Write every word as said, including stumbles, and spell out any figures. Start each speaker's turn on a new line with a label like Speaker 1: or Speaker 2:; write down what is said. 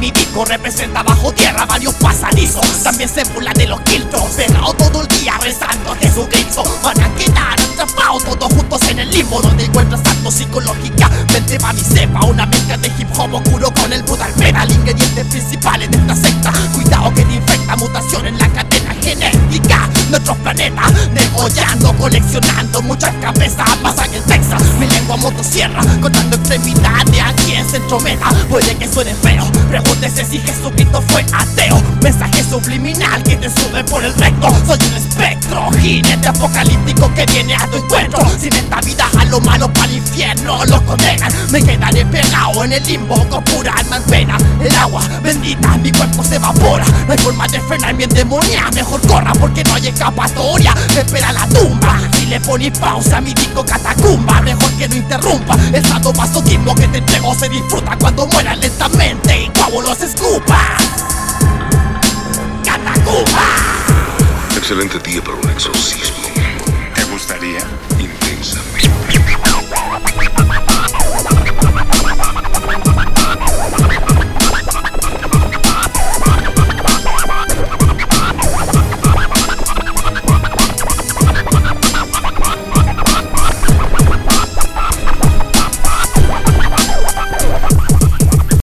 Speaker 1: mi disco representa bajo tierra varios pasadizos. También se burlan de los quiltros, pegados todo el día rezando a Jesucristo. Van a quedar atrapados todos juntos en el limbo, donde encuentras acto psicológicamente pa' mi cepa. Una mezcla de hip hop oscuro con el brutal metal, ingredientes principales de esta secta. Cuidado que te infecta, mutación en la cadena genética. Nuestros planetas degollando, coleccionando muchas cabezas. Pasan en Texas, mi lengua motosierra, cortando extremidades aquí en Centrometa. Puede que suene feo, pregúntese si Jesucristo fue ateo. Mensaje subliminal que te sube por el recto. Soy un espectro, jinete apocalíptico que viene a tu encuentro. Si en esta vida a lo malo para el infierno los condenan, me quedaré pegado en el limbo con pura alma en pena. El agua bendita, mi cuerpo se evapora. No hay forma de frenar mi endemonia, mejor corra porque no hay escapatoria. Me espera la tumba, si le pones pausa a mi disco Catacumba, mejor que no interrumpa. El sadomasoquismo que te entrego se disfruta cuando mueras lentamente y tu los escupas. Catacumba.
Speaker 2: Excelente día para un